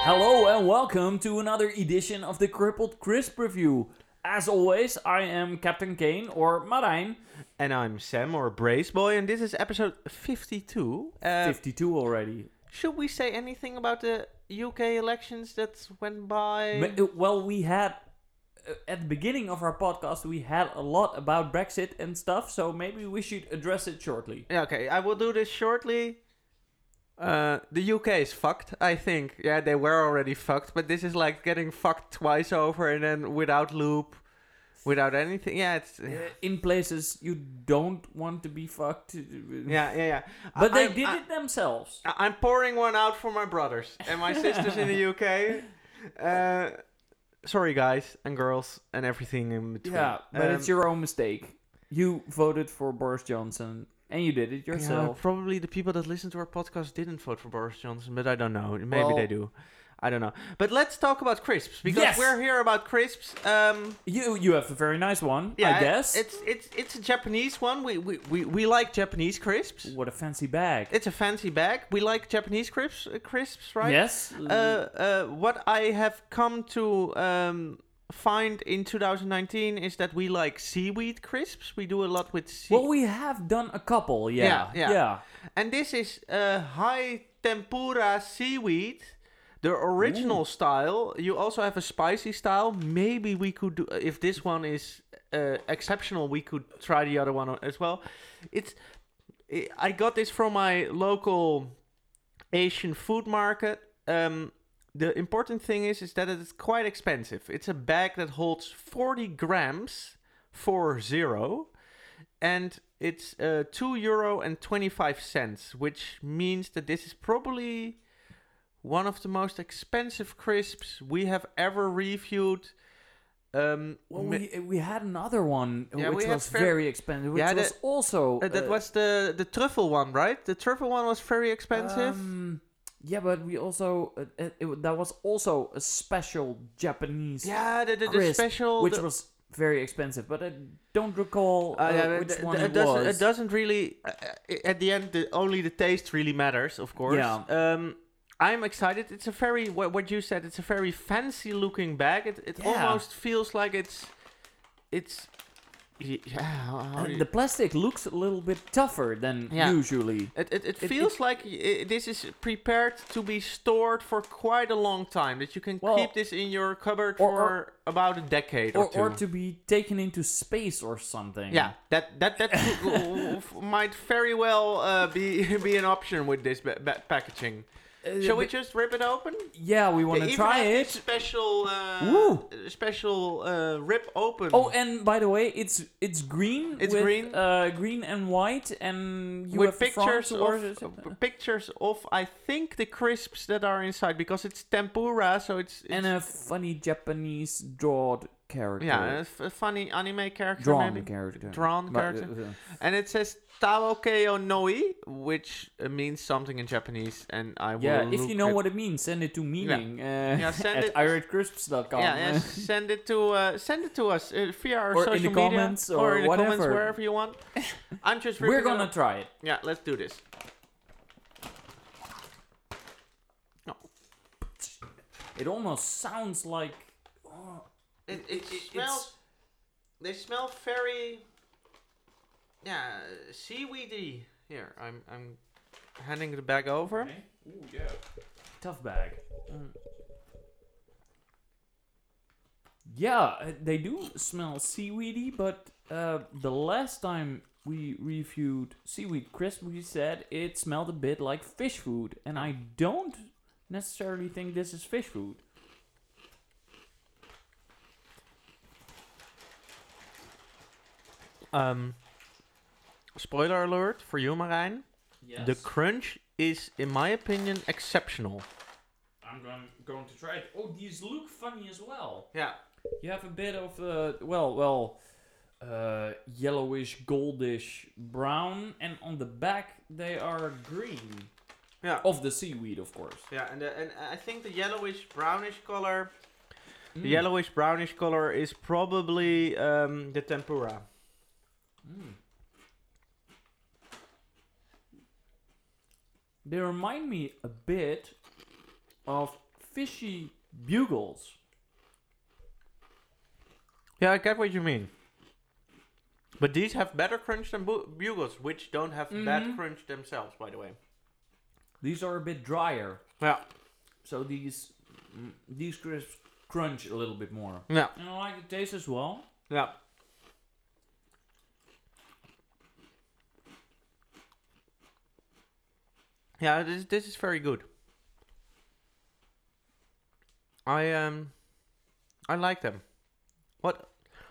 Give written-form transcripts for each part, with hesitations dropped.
Hello and welcome to another edition of the Crippled Crisp Review. As always, I am Captain Kane, or Marijn. And I'm Sam, or Brace Boy, and this is episode 52. 52 already. Should we say anything about the UK elections that went by? Well, we had, at the beginning of our podcast, we had a lot about Brexit and stuff, so maybe we should address it shortly. Yeah, okay, I will do this shortly. The UK is fucked, I think. Yeah, they were already fucked, but this is like getting fucked twice over and then without loop, without anything. Yeah, it's... In places you don't want to be fucked. Yeah. But they did it themselves. I'm pouring one out for my brothers and my sisters in the UK. Sorry, guys and girls and everything in between. Yeah, but it's your own mistake. You voted for Boris Johnson. And you did it yourself. Yeah, probably the people that listen to our podcast didn't vote for Boris Johnson, but I don't know. Maybe they do. I don't know. But let's talk about crisps, because we're here about crisps. You have a very nice one, I guess. It's a Japanese one. We like Japanese crisps. What a fancy bag. It's a fancy bag. We like Japanese crisps, right? Yes. What I have come to find in 2019 is that we like seaweed crisps. We do a lot with Well, we have done a couple, yeah. And this is high tempura seaweed, the original style. You also have a spicy style. Maybe we could do, if this one is exceptional, we could try the other one as well. I got this from my local Asian food market. The important thing is that it's quite expensive. It's a bag that holds 40 grams, 40, and it's €2.25, which means that this is probably one of the most expensive crisps we have ever reviewed. We had another one which was very expensive, which was also... that was the truffle one, right? The truffle one was very expensive. Yeah, but we also that was also a special Japanese the special, which was very expensive, but I don't recall which one it was. It doesn't really. At the end, only the taste really matters, of course. Yeah. I'm excited. It's a very what you said. It's a very fancy looking bag. It almost feels like it's. The plastic looks a little bit tougher than usually. It feels like this is prepared to be stored for quite a long time. That you can keep this in your cupboard for about a decade or two. Or to be taken into space or something. Yeah, that might very well be an option with this packaging. Shall we just rip it open? Yeah, we want to try it. Special rip open. Oh, and by the way, it's green. It's green. Green and white, and you with have pictures of I think the crisps that are inside, because it's tempura, so it's and a funny Japanese drawn character. Yeah, a funny anime character. Drawn character. And it says Taokeo Noi, which means something in Japanese, and I will. Yeah, if you know what it means, send it to meaning send at iRateCrisps.com. Yeah, send it to us via our or social in the media, comments or in the whatever. comments, wherever you want. I'm just. We're gonna try it. Yeah, let's do this. No. It almost sounds like. It smells. They smell very. Yeah, seaweedy. Here, I'm handing the bag over. Okay. Ooh, yeah. Tough bag. Yeah, they do smell seaweedy, but the last time we reviewed seaweed crisp, we said it smelled a bit like fish food, and I don't necessarily think this is fish food. Spoiler alert for you, Marijn. Yes. The crunch is, in my opinion, exceptional. I'm going to try it. Oh, these look funny as well. Yeah. You have a bit of yellowish, goldish brown, and on the back they are green. Yeah. Of the seaweed, of course. Yeah, and I think the yellowish brownish color. The yellowish brownish color is probably the tempura. They remind me a bit of fishy bugles. Yeah, I get what you mean. But these have better crunch than bugles, which don't have bad crunch themselves, by the way. These are a bit drier. Yeah. So these crisps crunch a little bit more. Yeah. And I like the taste as well. Yeah. Yeah, this is very good. I like them. What?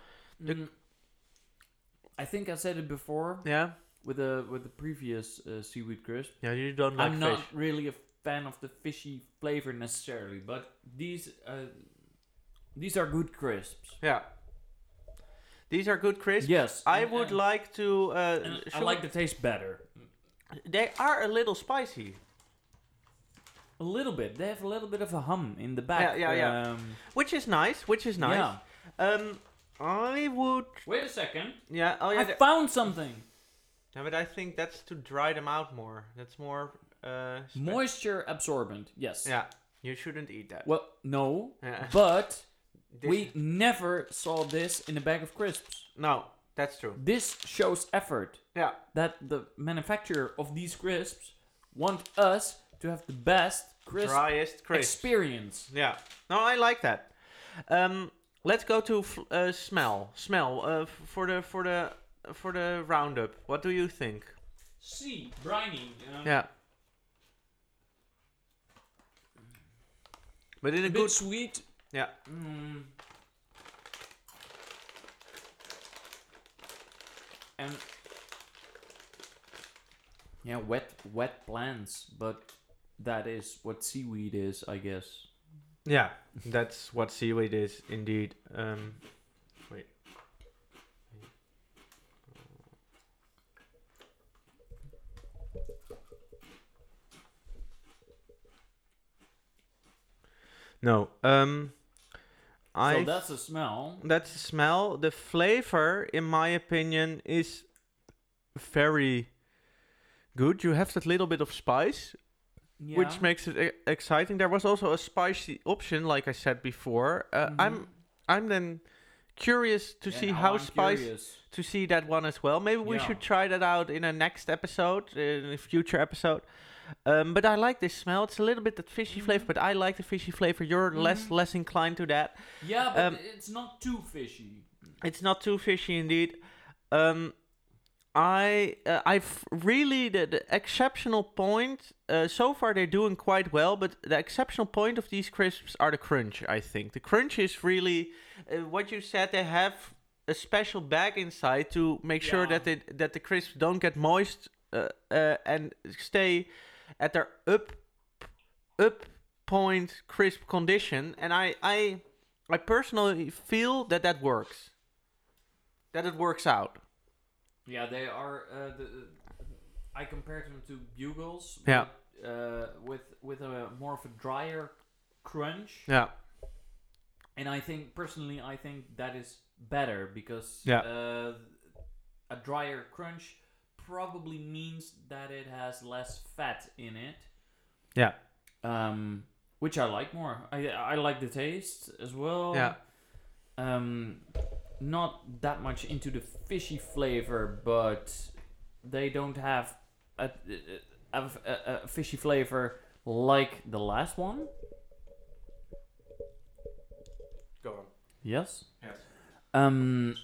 I think I said it before. Yeah. With the previous seaweed crisp. Yeah, you don't like I'm fish. not really a fan of the fishy flavor necessarily, but these are good crisps. Yeah. These are good crisps. Yes. I would like to. I like the taste better. They are a little spicy. A little bit. They have a little bit of a hum in the back. Yeah. Which is nice. Yeah. I would. Wait a second. Yeah. Oh yeah. I found something. Yeah, but I think that's to dry them out more. That's more. Moisture absorbent. Yes. Yeah. You shouldn't eat that. Well, no. Yeah. But This- we never saw this in a bag of crisps. No, that's true. This shows effort. Yeah. That the manufacturer of these crisps want us to have the best crisp Driest crisp. experience. Yeah. No, I like that. Let's go to smell. Smell for the roundup. What do you think? See, briny. Yeah. But in A a bit good. sweet. Yeah. And yeah, wet plants, but that is what seaweed is, I guess. Yeah. That's what seaweed is indeed. Wait. No. So I. that's a smell. That's the smell. The flavor, in my opinion, is very good. You have that little bit of spice, Yeah. which makes it exciting. There was also a spicy option, like I said before. I'm then curious to Yeah, see now how I'm spicy curious. to see that one as well. Maybe we Yeah. should try that out in a next episode, in a future episode. But I like this smell. It's a little bit that fishy flavor, but I like the fishy flavor. You're less inclined to that. Yeah, but it's not too fishy. It's not too fishy indeed. I've really the exceptional point. So far they're doing quite well, but the exceptional point of these crisps are the crunch. I think the crunch is really what you said. They have a special bag inside to make sure Yeah. that the crisps don't get moist and stay at their up point crisp condition. And I personally feel that works. That it works out. Yeah, they are. I compared them to bugles. Yeah. With a more of a drier crunch, Yeah. and I think personally, that is better because Yeah. a drier crunch probably means that it has less fat in it. Yeah. Which I like more. I like the taste as well. Yeah. Not that much into the fishy flavor, but they don't have a fishy flavor like the last one. Go on. Yes. Yes.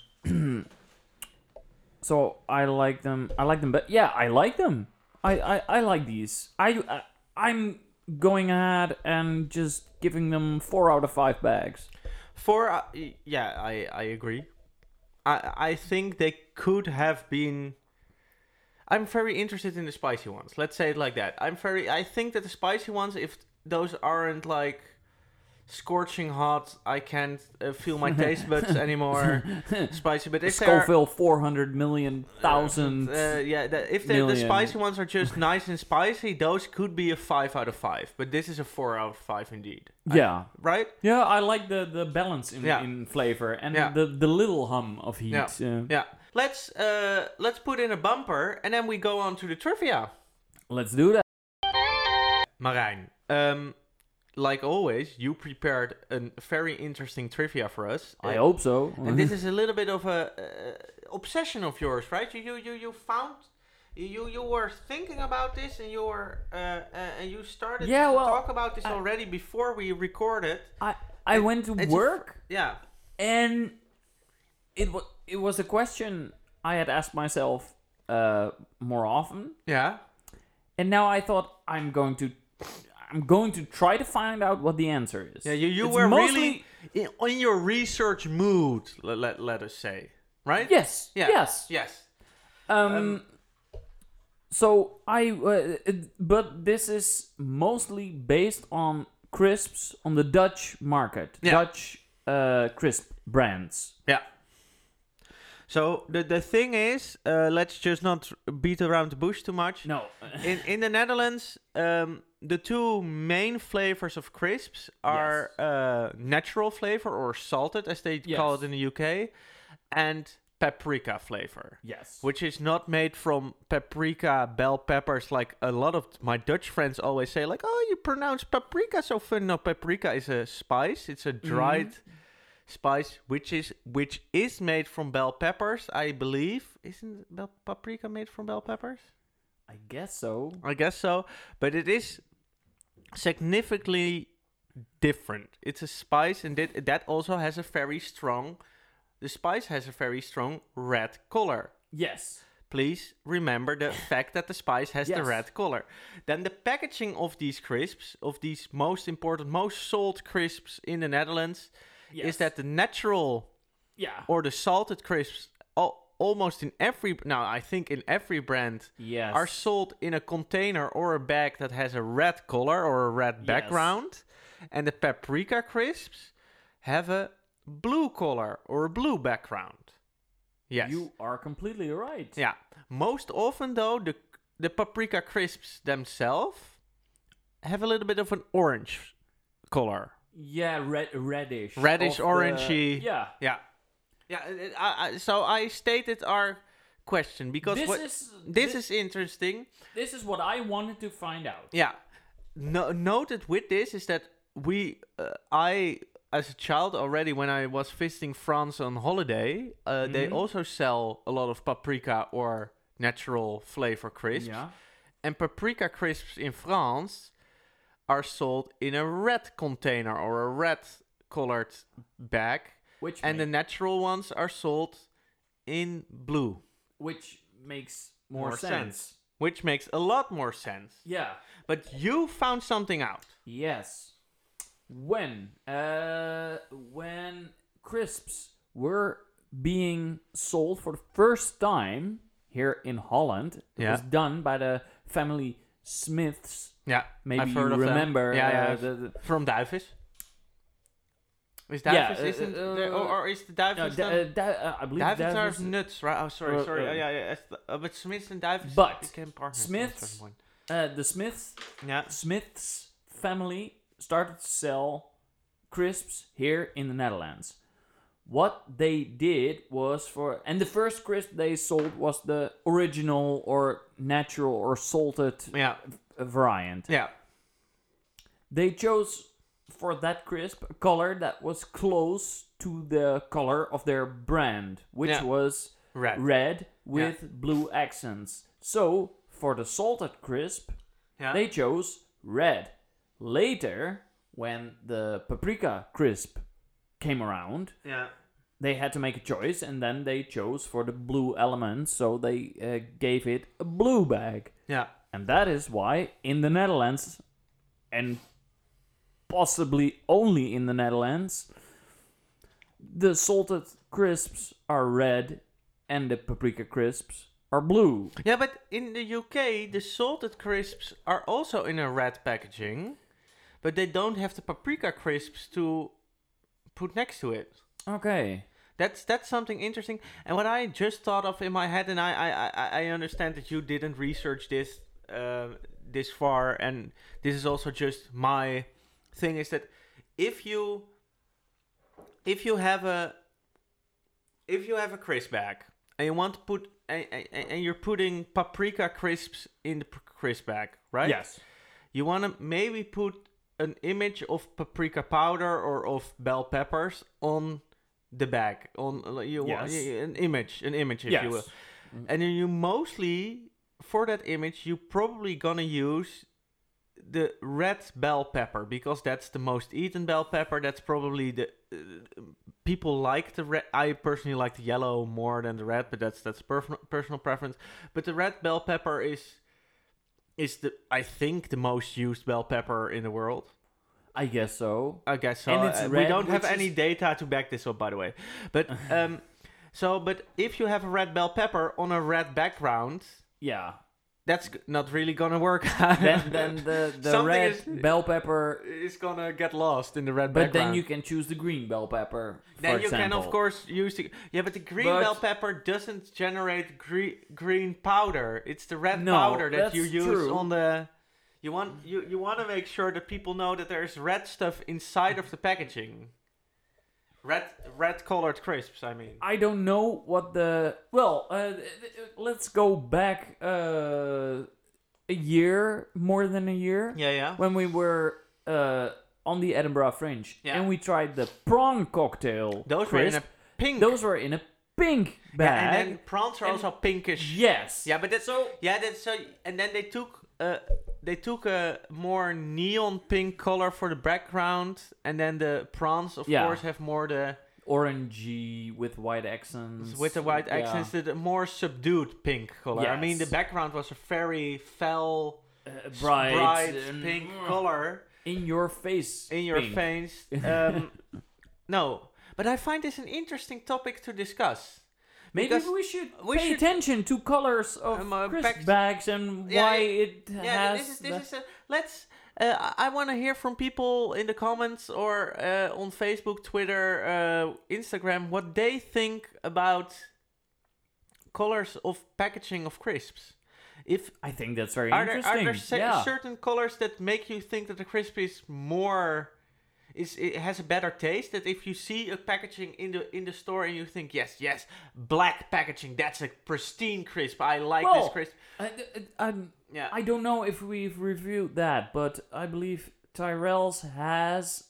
So I like them. But yeah, I like them. I like these. I'm going ahead and just giving them 4 out of 5 bags. Yeah, I agree. I think they could have been. I'm very interested in the spicy ones. Let's say it like that. I think that the spicy ones, if those aren't like scorching hot, I can't feel my taste buds anymore. Spicy, but if they're Scoville 400,000,000. if the million. spicy ones are just nice and spicy, those could be a 5 out of 5. But this is a 4 out of 5 indeed. Yeah. Right? Yeah, I like the balance in flavor and Yeah. the little hum of heat. Yeah. Yeah. Let's put in a bumper and then we go on to the trivia. Let's do that. Marijn, like always, you prepared a very interesting trivia for us. I hope so. And this is a little bit of a obsession of yours, right? You found you were thinking about this, and you were and you started to talk about this already before we recorded. I went to work. Yeah. And it was a question I had asked myself more often. Yeah. And now I thought I'm going to try to find out what the answer is. Yeah, you were really in your research mood, let us say, right? Yes. Yeah. Yes. So but this is mostly based on crisps on the Dutch market. Yeah. Dutch crisp brands. Yeah. So the thing is, let's just not beat around the bush too much. No. in the Netherlands, the two main flavors of crisps are natural flavor, or salted as they call it in the UK, and paprika flavor. Yes. Which is not made from paprika, bell peppers, like a lot of my Dutch friends always say, like, oh, you pronounce paprika so funny. No, paprika is a spice. It's a dried spice, which is made from bell peppers, I believe. Isn't paprika made from bell peppers? I guess so. But it is significantly different. It's a spice, and that also has a very strong... The spice has a very strong red color. Yes. Please remember the fact that the spice has the red color. Then the packaging of these crisps, of these most sold crisps in the Netherlands, is that the natural or the salted crisps, almost in every... Now, I think in every brand, are sold in a container or a bag that has a red color or a red background. And the paprika crisps have a blue color or a blue background. Yes. You are completely right. Yeah. Most often, though, the paprika crisps themselves have a little bit of an orange color. Yeah, reddish. Reddish, orangey. Yeah. So I stated our question because this is interesting. This is what I wanted to find out. Yeah. Noted with this is that I, as a child already, when I was visiting France on holiday, they also sell a lot of paprika or natural flavor crisps. Yeah. And paprika crisps in France are sold in a red container or a red colored bag. The natural ones are sold in blue. Which makes more sense. Which makes a lot more sense. Yeah. But you found something out. Yes. When crisps were being sold for the first time here in Holland, it was done by the family Smiths. Yeah, maybe I've heard you of remember. Them. From Duivis. Is Duivis or is the Duivis? I believe Duivis are nuts, right? Oh, sorry. But Smiths and Duivis became partners. Smiths, the Smiths family started to sell crisps here in the Netherlands. What they did was and the first crisp they sold was the original or natural or salted variant. Yeah. They chose for that crisp a color that was close to the color of their brand, which was red with blue accents. So for the salted crisp, they chose red. Later, when the paprika crisp came around, they had to make a choice, and then they chose for the blue element, so they gave it a blue bag. Yeah. And that is why in the Netherlands, and possibly only in the Netherlands, the salted crisps are red and the paprika crisps are blue. Yeah, but in the UK, the salted crisps are also in a red packaging, but they don't have the paprika crisps to put next to it. Okay. That's something interesting. And what I just thought of in my head, and I understand that you didn't research this this far, and this is also just my thing, is that if you have a crisp bag and you want to put and you're putting paprika crisps in the crisp bag, right? Yes. You want to maybe put an image of paprika powder or of bell peppers on the bag. An image, if you will. And then you mostly, for that image, you probably gonna use the red bell pepper, because that's the most eaten bell pepper. That's probably the people like the red. I personally like the yellow more than the red, but that's personal preference. But the red bell pepper is I think the most used bell pepper in the world. I guess so. And it's red, we don't have any data to back this up, by the way. But but if you have a red bell pepper on a red background, yeah, that's not really gonna work. then the red bell pepper is gonna get lost in the red but background. Then you can choose the green bell pepper. Then you can of course use but the green bell pepper doesn't generate green powder. It's the red powder that you use on the. You want to make sure that people know that there's red stuff inside of the packaging. Red colored crisps, I mean. I don't know what the... Well, let's go back a year, more than a year. Yeah. When we were on the Edinburgh Fringe. Yeah. And we tried the prawn cocktail Those crisp. were in a pink. Those were in a pink bag. Yeah, and then prawns are also pinkish. Yes. Yeah, but that's... So, yeah, that's so... And then they took a more neon pink color for the background, and then the prawns, of course, have more the orangey with white accents. With the white accents, the more subdued pink color. Yes. I mean, the background was a very bright pink color. In your face. In your face. No, but I find this an interesting topic to discuss. Maybe we should pay attention to colors of crisp bags and why it has... Let's... I want to hear from people in the comments or on Facebook, Twitter, Instagram, what they think about colors of packaging of crisps. I think that's very interesting. Are there certain colors that make you think that the crisp is more... it has a better taste, that if you see a packaging in the store and you think yes, black packaging, that's a pristine crisp, I like this crisp. I don't know if we've reviewed that, but I believe Tyrell's has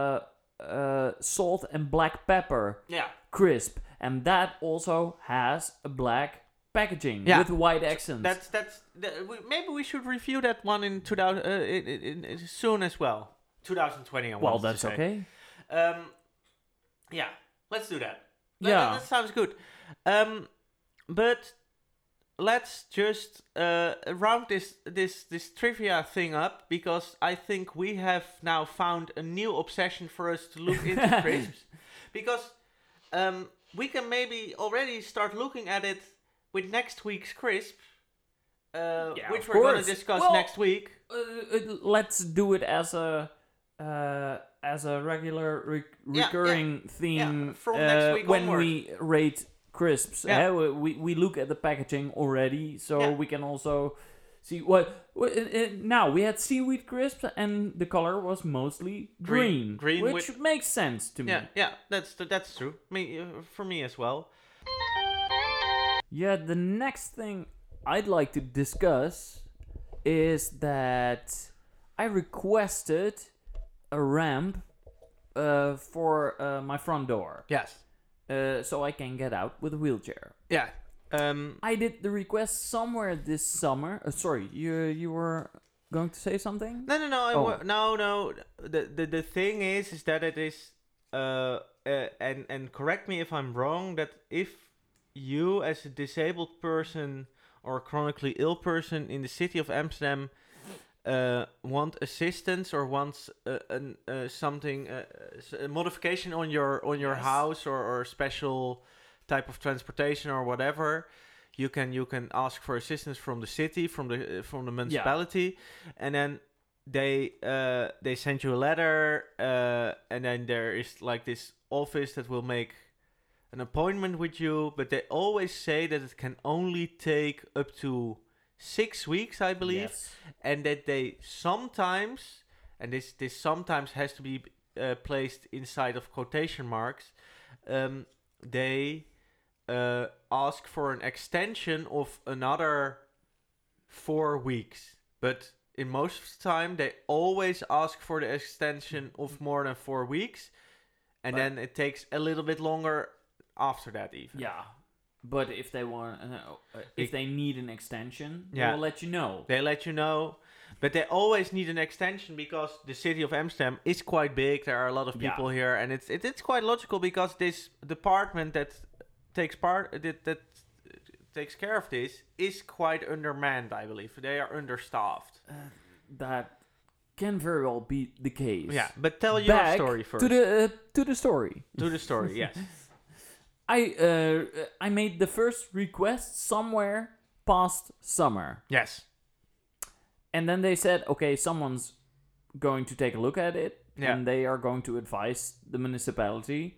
salt and black pepper crisp, and that also has a black packaging with white accents. Maybe we should review that one in soon as well. 2020. Well, that's okay. Yeah, let's do that. That sounds good. But let's just round this trivia thing up, because I think we have now found a new obsession for us to look into crisps. Because we can maybe already start looking at it with next week's crisp, which we're going to discuss next week. Let's do it as a regular recurring theme from next week when onward. we rate crisps. We look at the packaging already, so we can also see what now we had seaweed crisps, and the color was mostly green, which makes sense to me. Yeah, that's true. For me as well. Yeah, the next thing I'd like to discuss is that I requested a ramp for my front door. Yes. So I can get out with a wheelchair. Yeah. I did the request somewhere this summer. Sorry, you were going to say something? No. No. The thing is that it is and correct me if I'm wrong, that if you as a disabled person or a chronically ill person in the city of Amsterdam want assistance or wants something a modification on your house or special type of transportation or whatever, you can ask for assistance from the city, from the municipality, and then they send you a letter, and then there is like this office that will make an appointment with you, but they always say that it can only take up to 6 weeks, I believe, and that they sometimes, and this sometimes has to be placed inside of quotation marks, they ask for an extension of another 4 weeks. But in most of the time, they always ask for the extension of more than 4 weeks. And But- then it takes a little bit longer after that even. Yeah. But if they want, if they need an extension, Yeah. they'll let you know. They let you know. But they always need an extension because the city of Amsterdam is quite big. There are a lot of Yeah. people here. And it's quite logical because this department that takes takes care of this is quite undermanned, I believe. They are understaffed. That can very well be the case. Yeah, but tell your Back story first. to the story. To the story, yes. I made the first request somewhere past summer, Yes. and then they said, okay, someone's going to take a look at it, Yeah. and they are going to advise the municipality.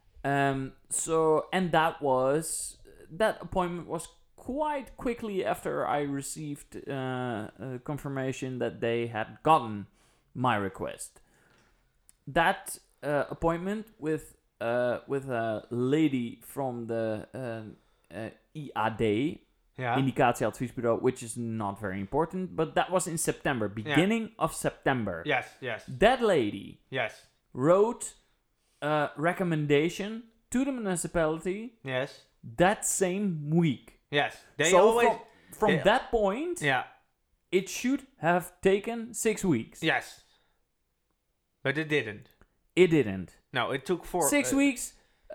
That appointment was quite quickly after I received confirmation that they had gotten my request. That appointment with a lady from the IAD, Yeah. Indicatieadviesbureau, which is not very important, but that was in September, beginning of September. Yes. That lady Yes. wrote a recommendation to the municipality Yes. that same week. Yes. They so always... from they- that point, Yeah. it should have taken 6 weeks. Yes. But it didn't. It didn't. No, it took 4... 6 weeks.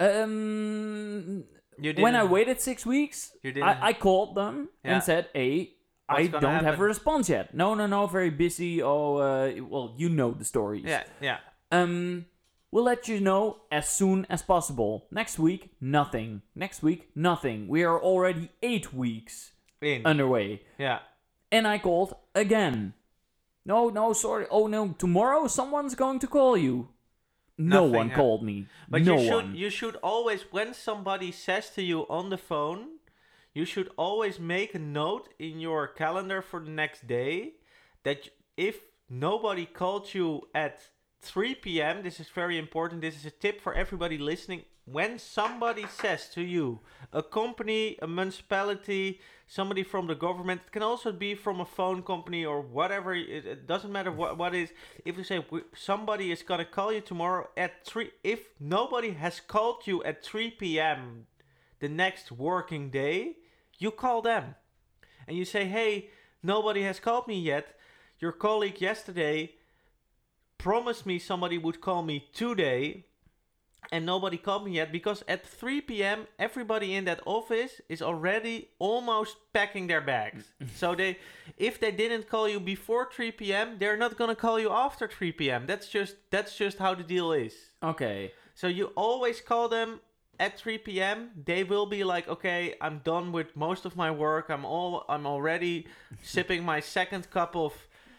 You didn't... When I waited 6 weeks, You didn't... I called them Yeah. and said, hey, What's I gonna don't have a happen? response yet. No, very busy. Well, you know the stories. Yeah. We'll let you know as soon as possible. Next week, nothing. Next week, nothing. We are already 8 weeks In. underway. Yeah. And I called again. No, sorry. Oh no, tomorrow someone's going to call you. No Nothing, one yeah. called me. But no you should one. you should always, when somebody says to you on the phone, you should always make a note in your calendar for the next day that if nobody called you at 3 p.m., this is very important, this is a tip for everybody listening, when somebody says to you, a company, a municipality, somebody from the government, it can also be from a phone company or whatever, it doesn't matter what is, if you say somebody is going to call you tomorrow at 3, if nobody has called you at 3 p.m. the next working day, you call them and you say, hey, nobody has called me yet. Your colleague yesterday promised me somebody would call me today and nobody called me yet, because at 3 p.m. everybody in that office is already almost packing their bags. So if they didn't call you before 3 p.m., they're not going to call you after 3 p.m. That's just how the deal is. Okay. So you always call them at 3 p.m. They will be like, okay, I'm done with most of my work. I'm already sipping my second cup of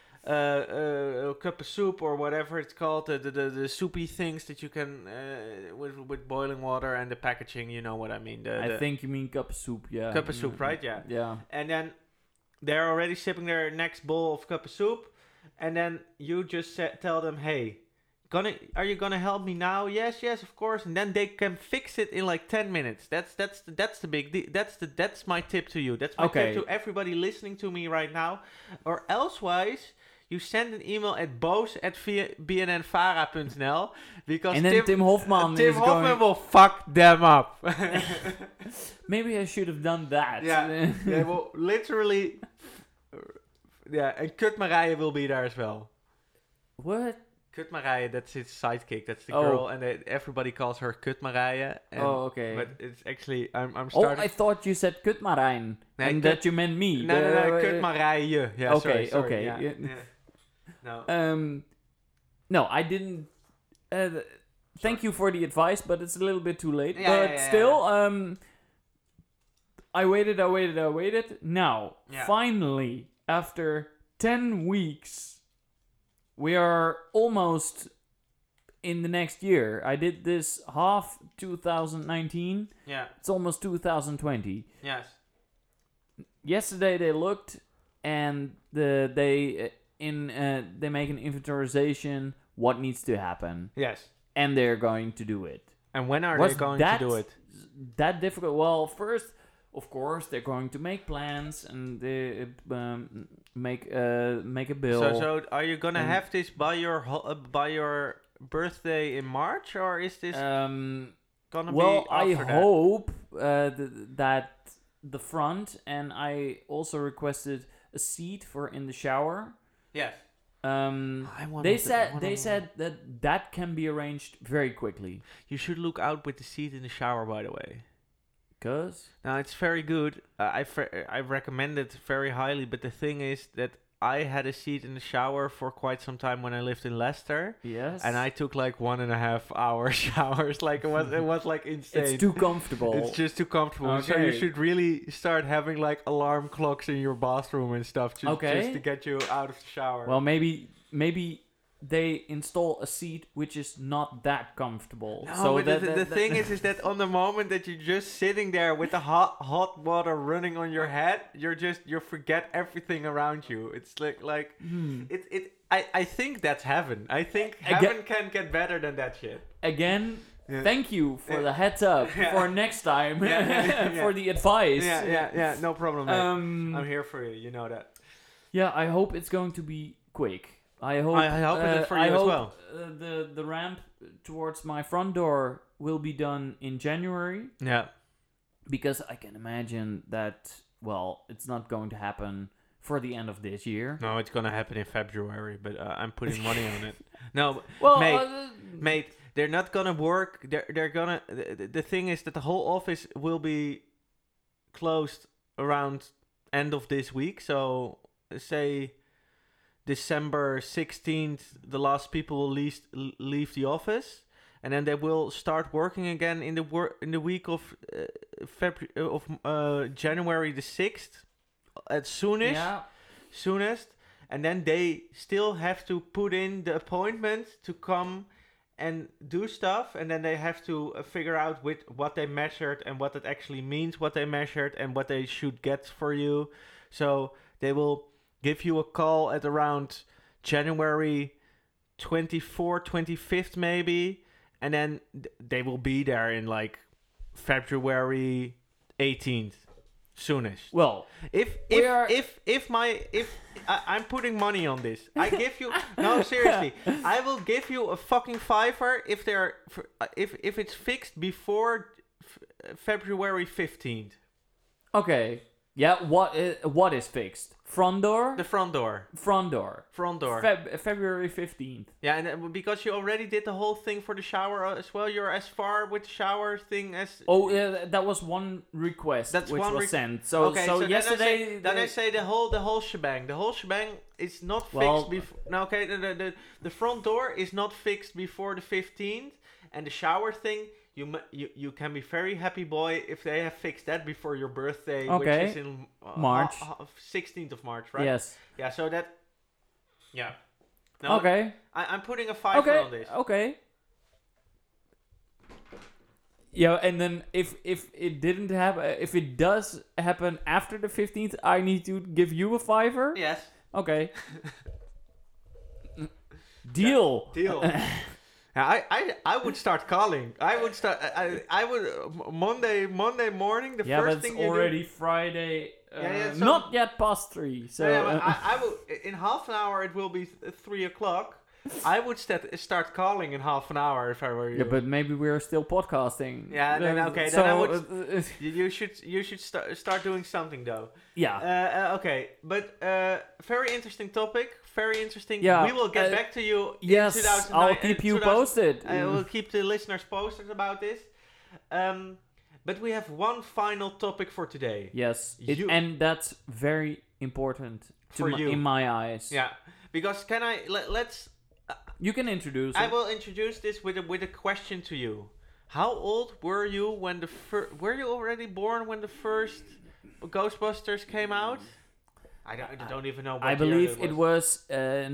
cup of soup or whatever it's called, the soupy things that you can with boiling water and the packaging. You know what I mean? I think you mean cup of soup. Yeah. cup of soup, right? Yeah. Yeah. And then they're already sipping their next bowl of cup of soup, and then you just tell them, hey, are you gonna help me now? Yes, of course. And then they can fix it in like 10 minutes. That's the big that's my tip to you. That's my tip to everybody listening to me right now. Or elsewise, you send an email at boos@bnnvara.nl, because And then Tim Hofman Tim is Hofman going... will fuck them up. Maybe I should have done that. Yeah, they will literally. Yeah, and Kut Marije will be there as well. What? Kut Marije, that's his sidekick. That's the Oh. girl, and everybody calls her Kut Marije. Oh, okay. But it's actually I'm Oh, starting. I thought you said Kutmarijn. Nee, and Kut- that you meant me. No, Kut Marije. Yeah, Okay, sorry, okay, Yeah, yeah. yeah. No. No, I didn't. Thank you for the advice, but it's a little bit too late. Yeah, but yeah. still, I waited. Now, Yeah. finally, after 10 weeks, we are almost in the next year. I did this half 2019. Yeah. It's almost 2020. Yes. Yesterday they looked and they make an inventarization what needs to happen, Yes. and they're going to do it. And when are Was they going that to do it? That difficult? Well, first, of course, they're going to make plans, and make a bill. So are you gonna And- have this by your birthday in March, or is this gonna Well, be I after that? hope that the front, and I also requested a seat for in the shower. Yes. I want They said that can be arranged very quickly. you should look out with the seat in the shower. By the way, 'Cause now it's very good. I recommend it very highly. But the thing is that I had a seat in the shower for quite some time when I lived in Leicester, yes, and I took like 1.5 hour showers. Like it was like insane. it's too comfortable. It's just too comfortable. So you Okay. should really start having like alarm clocks in your bathroom and stuff, just to get you out of the shower. Well, maybe they install a seat which is not that comfortable. No, so but the thing is that on the moment that you're just sitting there with the hot water running on your head, you forget everything around you. It's like I think that's heaven. I think heaven can get better than that shit. Again, Yeah. thank you for the heads up Yeah. for next time Yeah. for the advice. Yeah, no problem, mate. I'm here for you. You know that. Yeah, I hope it's going to be quick. I hope. I hope it for you I as hope, well. The ramp towards my front door will be done in January, Yeah. because I can imagine that. Well, it's not going to happen for the end of this year. No, it's gonna happen in February, but I'm putting money on it. No, Well, mate, they're not gonna work. They're gonna. The thing is that the whole office will be closed around end of this week. So say December 16th, the last people will leave the office, and then they will start working again in the week of January the 6th at soonest, and then they still have to put in the appointment to come and do stuff, and then they have to figure out what they measured and what it actually means, what they measured and what they should get for you. So they will give you a call at around January 24th, 25th maybe, and then they will be there in like February 18th, soonish. well, If I'm putting money on this, I give you no, seriously, I will give you a fucking $5 if it's fixed before February 15th. okay. Yeah, what is fixed? Front door? The front door. Front door. February 15th. Yeah, and because you already did the whole thing for the shower as well, you're as far with the shower thing as. Oh, yeah, that was one request That's which one was sent. So, okay, so yesterday. then I say the whole shebang. The whole shebang is not fixed before. No, okay, the front door is not fixed before the 15th, and the shower thing. You can be very happy, boy, if they have fixed that before your birthday, Okay. which is in March. 16th of March, right? Yes. Yeah, so that. Yeah. No, Okay. I'm putting a $5 on this. Okay. Yeah, and then if it didn't happen, if it does happen after the 15th, I need to give you a $5. Yes. Okay. Deal. Deal. Yeah, I would start calling. I would start. I would Monday morning. The Yeah, first but thing it's you already do. Friday. So- Not yet past 3. So Yeah, but I will in half an hour. It will be 3:00. I would start calling in half an hour if I were you. yeah, but maybe we're still podcasting. Yeah, then okay, So then I would- you should start doing something though. yeah. Okay, but very interesting topic. Very interesting. Yeah, We will get back to you. Yes, in 2009 I'll keep you 2000 posted. I will keep the listeners posted about this. But we have one final topic for today. Yes, You- and that's very important For you. in my eyes. Yeah, because let's. You can introduce I it. will introduce this with a question to you. How old were you when were you already born when the first Ghostbusters came out? I don't even know. What I year believe it was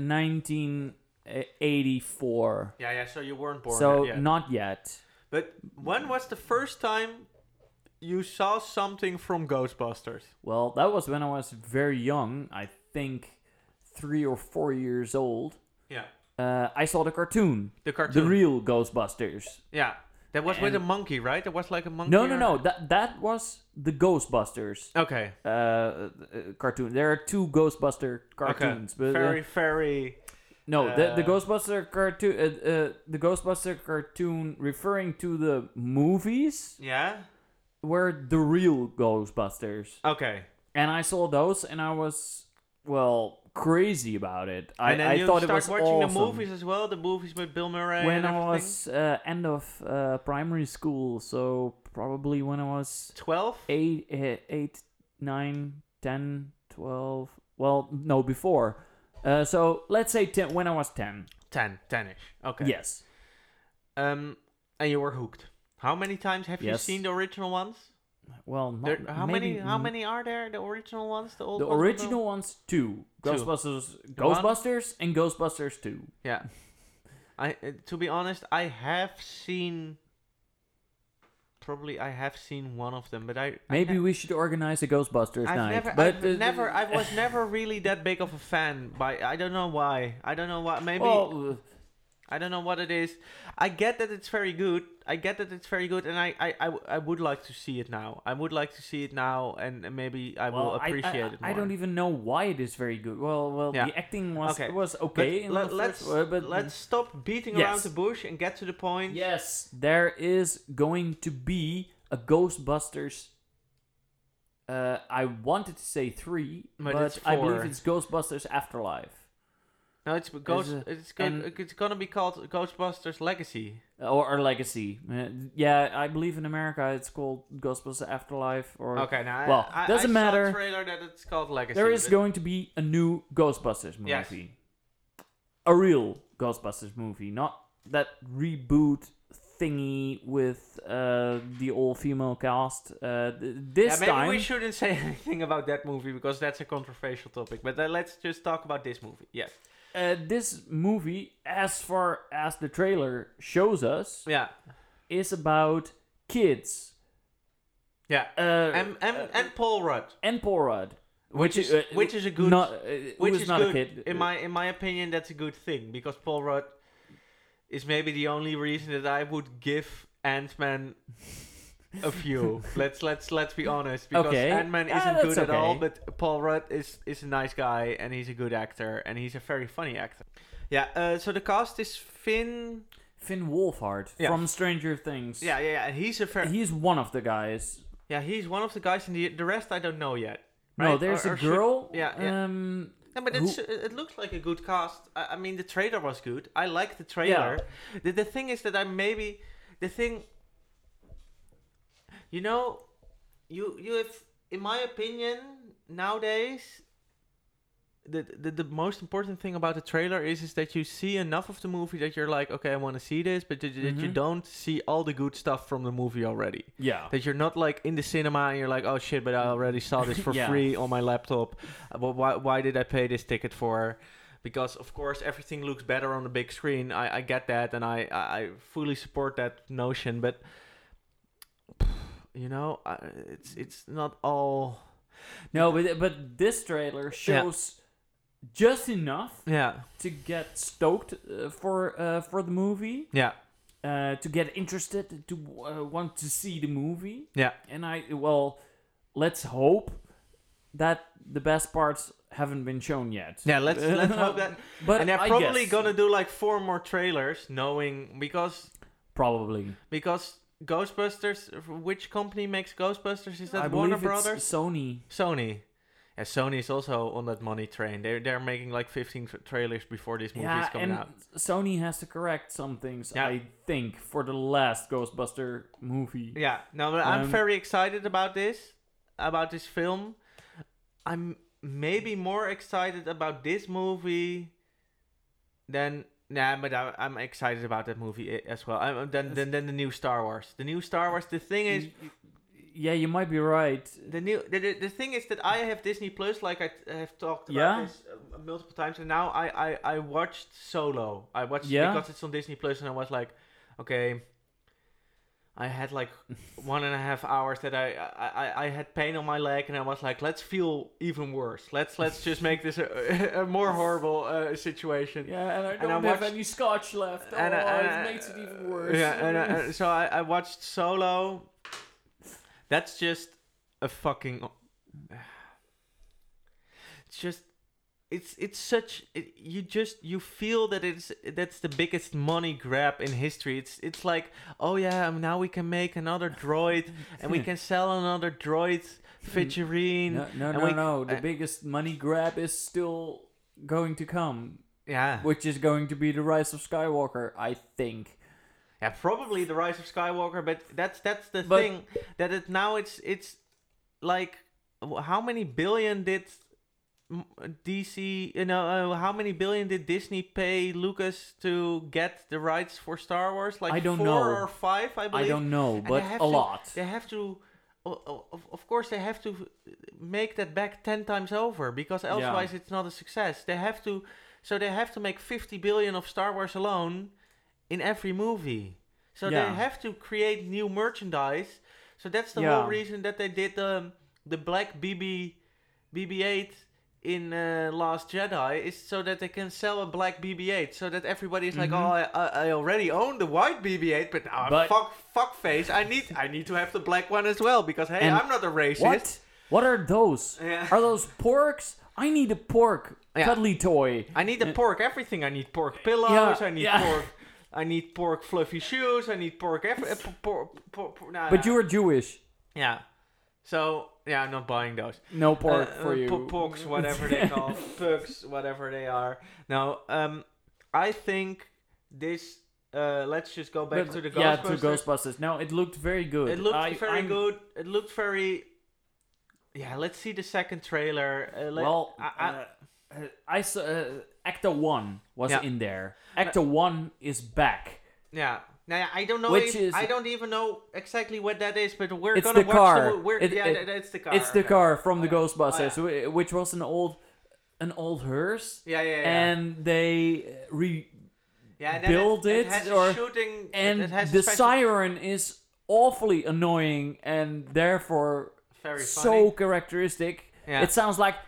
1984. Yeah. So you weren't born So yet. not yet. But when was the first time you saw something from Ghostbusters? Well, that was when I was very young. I think 3 or 4 years old. Yeah. I saw the cartoon, The the cartoon. real Ghostbusters. Yeah. That was with a And- monkey, right? There was like a monkey. No. That was the Ghostbusters Okay. cartoon. There are two Ghostbuster cartoons, but Very. no, the uh, Ghostbuster cartoon, the Ghostbuster cartoon referring to the movies Yeah. were the real Ghostbusters, Okay. and I saw those, and I was crazy about it. And then I you thought it start was watching awesome. the movies as well. The movies with Bill Murray. When and I everything? was end of primary school, so probably when I was 12. 8, 9, 10, 12. Well, no, before. So let's say 10, when I was 10. 10-ish. Okay. Yes. And you were hooked. How many times have you Yes. seen the original ones? Well, not, How maybe, many are there? The original ones, the old The ones? original ones, 2. Two. Ghostbusters, The one? Ghostbusters, and Ghostbusters 2. Yeah. To be honest, I have seen. Probably I have seen one of them, but Maybe we should organize a Ghostbusters night. I was never really that big of a fan. I don't know why. Maybe Well, I don't know what it is. I get that it's very good. And I would like to see it now. I would like to see it now, and maybe I will appreciate it more. I don't even know why it is very good. Well, Yeah. the acting was Okay. okay. in the Let's first, but let's stop beating Yes. around the bush and get to the point. yes, there is going to be a Ghostbusters. I wanted to say 3, But but it's I believe 4. it's Ghostbusters Afterlife, No, it's it's gonna be called Ghostbusters Legacy. or Legacy. Yeah, I believe in America it's called Ghostbusters Afterlife. Or Okay, now well, I doesn't saw matter. a trailer that it's called Legacy. There is but- going to be a new Ghostbusters Yes. movie, a real Ghostbusters movie, not that reboot thingy with the all-female cast. This maybe time, we shouldn't say anything about that movie because that's a controversial topic. But let's just talk about this movie. Yes. this movie, as far as the trailer shows us, Yeah. is about kids. Yeah. And Paul Rudd, And Paul Rudd, which is a good, who is not good. a kid. In my opinion, that's a good thing because Paul Rudd is maybe the only reason that I would give Ant-Man a few. let's be honest, because Okay. Ant-Man Yeah, isn't that's good at okay. all, but Paul Rudd is a nice guy and he's a good actor and he's a very funny actor. Yeah. So the cast is Finn Wolfhard Yeah. from Stranger Things. Yeah. And he's a very He's one of the guys. he's one of the guys, and the rest I don't know yet. No, right? there's Or a should- girl. yeah. Yeah, but Who- it looks like a good cast. I mean, the trailer was good. I like the trailer. The thing is that you have, in my opinion, nowadays, the most important thing about the trailer is that you see enough of the movie that you're like, okay, I want to see this, but that you Mhm. don't see all the good stuff from the movie already. Yeah. That you're not like in the cinema and you're like, oh shit, but I already saw this for Yeah. free on my laptop. Well, why did I pay this ticket for? Because of course everything looks better on the big screen. I get that, and I fully support that notion. But it's not all. No, but this trailer shows just enough Yeah, to get stoked for the movie, yeah, to get interested, to want to see the movie. yeah. And let's hope that the best parts haven't been shown yet. Yeah, let's hope that. But And they're I probably guess, gonna do like 4 more trailers, knowing because probably. Ghostbusters. Which company makes Ghostbusters? Is that I Warner believe it's Brothers? Sony. Sony. Yeah, Sony is also on that money train. They're making like 15 trailers before this movie is coming and out. Sony has to correct some things, Yeah. I think, for the last Ghostbuster movie. Yeah, no, but I'm Um, very excited about this film. I'm maybe more excited about this movie than but I'm excited about that movie as well. Than the new Star Wars. The new Star Wars. The thing is, Yeah, you might be right. the thing is that I have Disney Plus, like I have talked about Yeah. this multiple times, and now I watched Solo. I watched Yeah. because it's on Disney Plus, and I was like, okay, I had like 1.5 hours that I had pain on my leg, and I was like, let's feel even worse. Let's just make this a more horrible situation. Yeah, and I And I don't have watched- any scotch left. It makes it even worse. Yeah, and so I watched Solo. That's just a fucking. It's just. It's such you feel that that's the biggest money grab in history. It's like, oh yeah, now we can make another droid and we can sell another droid figurine. No. The biggest money grab is still going to come, Yeah, which is going to be the Rise of Skywalker, I think. yeah, probably the Rise of Skywalker. But that's the But- thing that it's like, how many billion did DC, how many billion did Disney pay Lucas to get the rights for Star Wars? Like I don't 4 know. or 5, I believe. I don't know, And but they have a to- lot. They have to, of course, they have to make that back 10 times over, because otherwise it's not a success. They have to make 50 billion of Star Wars alone in every movie. So Yeah. they have to create new merchandise. So that's the Yeah. whole reason that they did the black BB-8 in Last Jedi, is so that they can sell a black BB-8, so that everybody's like, oh, I already own the white BB-8, but now But- fuck face, I need to have the black one as well, because hey, And I'm not a racist. What? What are those? Yeah. Are those porks? I need a pork Yeah. cuddly toy. I need the pork everything. I need pork pillows. Yeah, I need yeah. pork. I need pork fluffy shoes. I need pork. But you are Jewish. Yeah. So yeah, I'm not buying those. No pork for you. Pugs, whatever they call pugs, whatever they are. Now, I think this. Let's just go back But- to the yeah, Ghostbusters. to Ghostbusters. No, it looked very good. It looked very I'm- good. It looked very. Yeah, let's see the second trailer. Well, I saw Actor 1 was Yeah. in there. Actor 1 is back. yeah. Now I don't know. Which if, is- I don't even know exactly what that is, but we're It's gonna the watch car. the. We're, It- yeah, it- it's the car. It's the okay. car from the Oh, yeah. Ghostbusters, Oh, which was an old hearse, Yeah, yeah, yeah. and they yeah, and then build it it, has a or- shooting. and it has a the special- siren is awfully annoying and therefore very so funny. characteristic. Yeah. It sounds like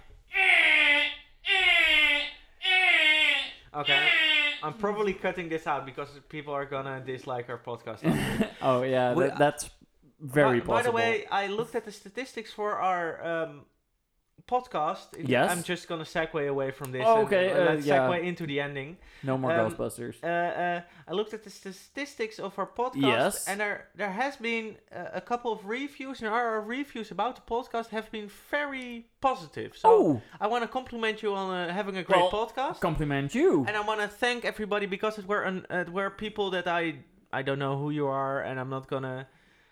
Okay. I'm probably cutting this out because people are gonna dislike our podcast. oh yeah, We- that's very by possible. the way, I looked at the statistics for our podcast. Yes. I'm just gonna segue away from this. Oh, and, okay, let's yeah. segue into the ending. No more um, Ghostbusters. I looked at the statistics of our podcast, Yes. and there has been a couple of reviews, and our reviews about the podcast have been very positive. So Oh, I want to compliment you on having a great Well, podcast. compliment you. And I want to thank everybody, because it were people that I don't know who you are, and I'm not gonna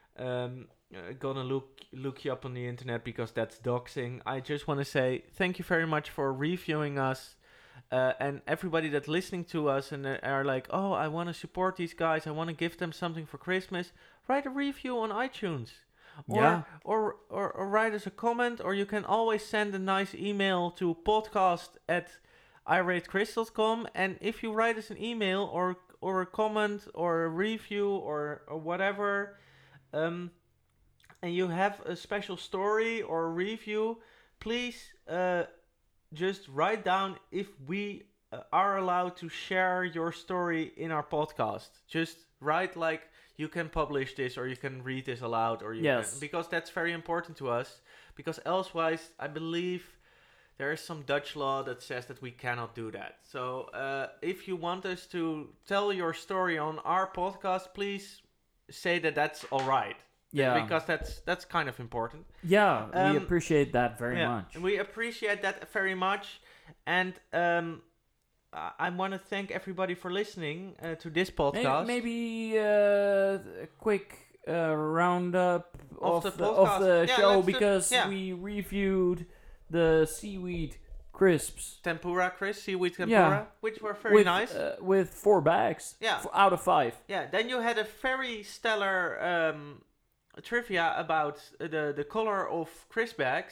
look you up on the internet because that's doxing. I just want to say thank you very much for reviewing us, and everybody that's listening to us and are like, oh, I want to support these guys. I want to give them something for Christmas. Write a review on iTunes. Yeah. Or write us a comment, or you can always send a nice email to podcast@iratecrystals.com, and if you write us an email or a comment or a review or whatever, and you have a special story or a review, please just write down if we are allowed to share your story in our podcast. Just write like, you can publish this, or you can read this aloud, or you Yes. can, because that's very important to us. Because elsewise, I believe there is some Dutch law that says that we cannot do that. So if you want us to tell your story on our podcast, please say that that's all right. Yeah. Because that's kind of important. Yeah, we Um, appreciate that very Yeah, much. we appreciate that very much. And I want to thank everybody for listening to this podcast. Maybe a quick roundup Of of the the podcast. Yeah, show, let's do- because yeah. we reviewed the seaweed crisps Tempura, Chris, seaweed tempura, Yeah. which were very with, nice. with 4 bags. Yeah. Out of 5. Yeah, then you had a very stellar trivia about the color of crisp bags.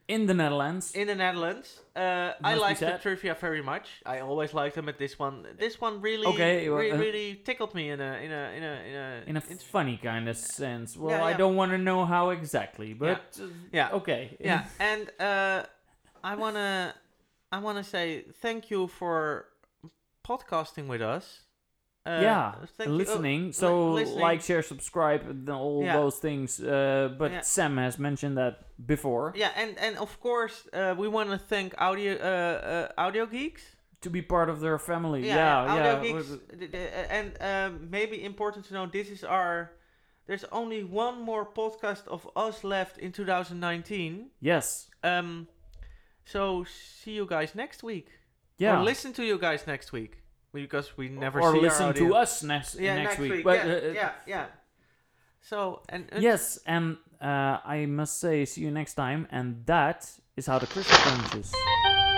in the Netherlands. In the Netherlands. I Must be like the said. trivia very much. I always liked them, but this one really, Okay, well, really tickled me in a funny kind of sense. Well, Yeah, I yeah. don't want to know how exactly, but Yeah. okay. Yeah, and I wanna say thank you for podcasting with us. Thank you. listening. So listening. like, share, subscribe, and all Yeah. those things. But Yeah. Sam has mentioned that before. Yeah, and of course we want to thank Audio Geeks. To be part of their family. Audio Yeah. Geeks, and maybe important to know, there's only one more podcast of us left in 2019. Yes. So see you guys next week. Yeah. Or listen to you guys next week, because we never or see listen our audio. to us next week. But, yeah. So and yes, and I must say, see you next time. And that is how the crystal crunches.